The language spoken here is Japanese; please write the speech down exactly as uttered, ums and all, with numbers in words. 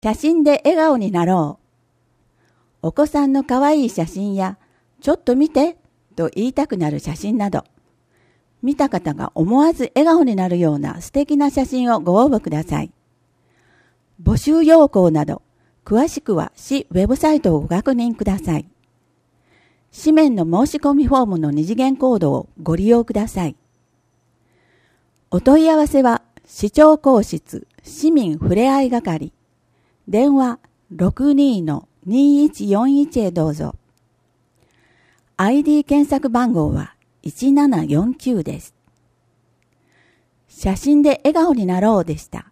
写真で笑顔になろう。お子さんの可愛い写真や、ちょっと見てと言いたくなる写真など、見た方が思わず笑顔になるような素敵な写真をご応募ください。募集要項など、詳しくは市ウェブサイトをご確認ください。紙面の申し込みフォームの二次元コードをご利用ください。お問い合わせは、市長公室市民ふれあい係、電話 ろくにーのにーいちよんいち へどうぞ。アイディー 検索番号はいちななよんきゅうです。写真で笑顔になろうでした。